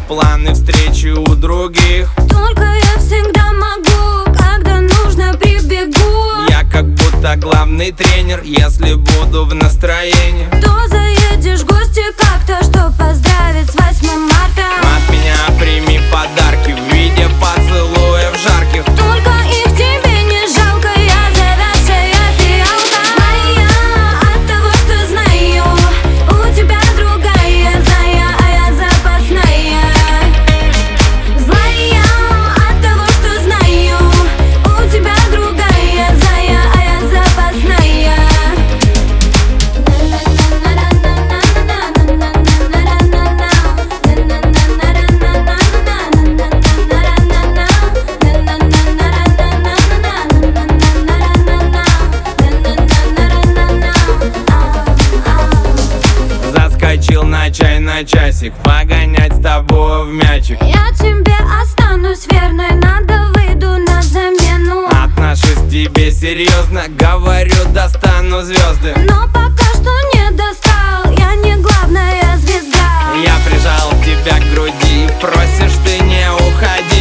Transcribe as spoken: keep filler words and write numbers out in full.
планы встречи у других. Только я всегда могу, когда нужно прибегу. Я как будто главный тренер, если буду в настроении. То заедешь в гости как-то, чтоб поздравить с восьмым марта. От меня прими подарки в виде поцелуев жарких. Только их тебе не жалко, я завязшая фиалка. Злая от того, что знаю, у тебя другая зая, а я запасная. Злая от того, что знаю, у тебя другая зая, а я запасная. Заскочил на чай на часик, погонять с тобой в мячик. Я тебе останусь верной, надо выйду на замену. Отношусь к тебе серьезно, говорю, достану звезды. Но пока что не достал, я не главная звезда. Я прижал тебя к груди, просишь ты не уходи.